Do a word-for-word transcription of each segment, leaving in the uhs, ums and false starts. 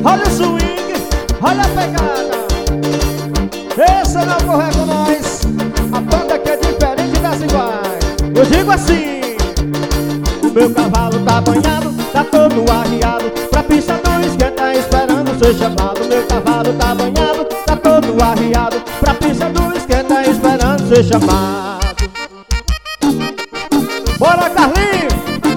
Olha o swing, olha a pegada. Esse não corre com nós. A banda que é diferente das iguais. Eu digo assim: o meu cavalo tá banhado, tá todo arriado, pra pista não esquenta, esperando ser chamado. Meu cavalo tá banhado, tá todo arriado, pra pista não esquenta, esperando ser chamado. Bora, Carlinhos!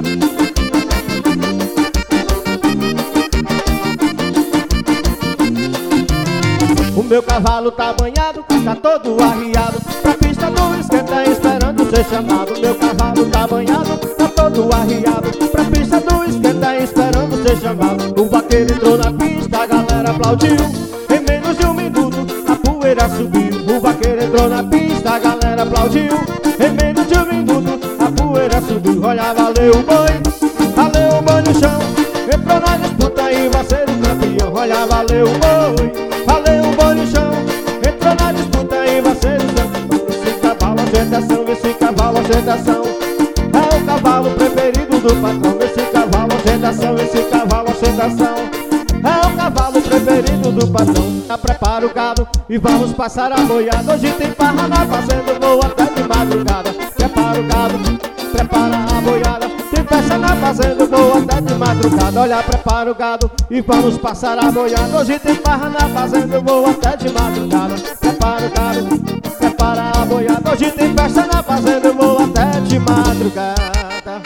O meu cavalo tá banhado, tá todo arriado, pra pista não esquenta, esperando ser chamado. Meu cavalo tá banhado, tá todo arriado, pra pista não esquenta, esperando ser chamado. O vaqueiro entrou na pista, a galera aplaudiu. Em menos de um minuto a poeira subiu. O vaqueiro entrou na pista, a galera aplaudiu. Em menos de um minuto a poeira subiu. Olha, valeu o boi, valeu o boi no chão, entrou na disputa e vai ser o campeão. Olha, valeu o boi, valeu o boi no chão, entrou na disputa e vai ser o campeão. Esse cavalo ostentação, esse cavalo ostentação, é o cavalo preferido do patrão. Esse cavalo ostentação, esse cavalo ostentação, é o cavalo preferido do patrão. Prepara o gado e vamos passar a boiada. Hoje tem farra na fazenda, vou até de madrugada. Prepara o gado, prepara a boiada, tem festa na fazenda, vou até de madrugada. Olha, prepara o gado e vamos passar a boiada. Hoje tem farra na fazenda, vou até de madrugada. Prepara o gado, prepara a boiada. Hoje tem festa na fazenda, vou até de madrugada.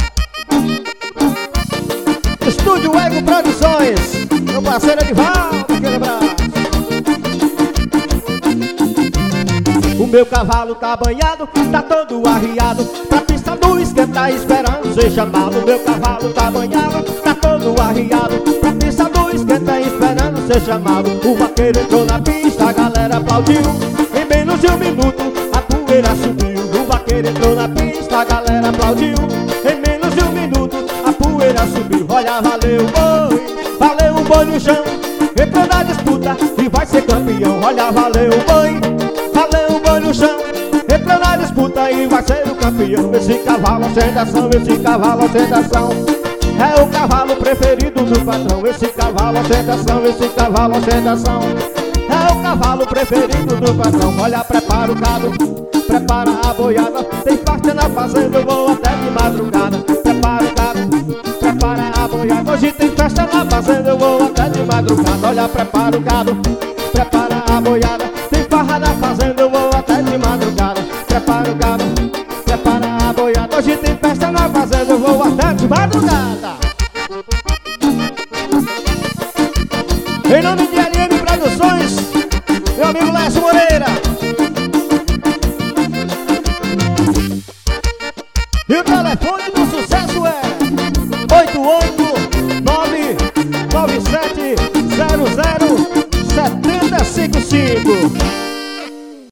Estúdio Ego Produções, meu parceiro Edivaldo, aquele abraço. O meu cavalo tá banhado, tá todo arriado, pra pista não esquenta, esperando ser chamado. Meu cavalo tá banhado, tá todo arriado, pra pista não esquenta, esperando ser chamado. O vaqueiro entrou na pista, a galera aplaudiu. Em menos de um minuto a poeira subiu. O vaqueiro entrou na pista, a galera aplaudiu. Em menos de um minuto a poeira subiu. Olha, valeu o boi, valeu o boi no chão, entrou na disputa e vai ser campeão. Olha, valeu o boi, valeu o boi no chão, entrou na disputa e vai ser o campeão. Esse cavalo ostentação, esse cavalo ostentação, é o cavalo preferido do patrão. Esse cavalo ostentação, esse cavalo ostentação, é o cavalo preferido do patrão. Olha, prepara o gado, prepara a boiada, tem parte na fazenda, eu vou até de madrugada. Prepara o gado, prepara a boiada, hoje tem festa na fazenda, eu vou até de madrugada. Olha, prepara o gado, prepara a boiada, tem farra na fazenda, eu vou até de madrugada. Prepara o gado, prepara a boiada, hoje tem festa na fazenda, eu vou até de madrugada. Em nome de L M Produções, meu amigo Lécio Moreira. E o telefone do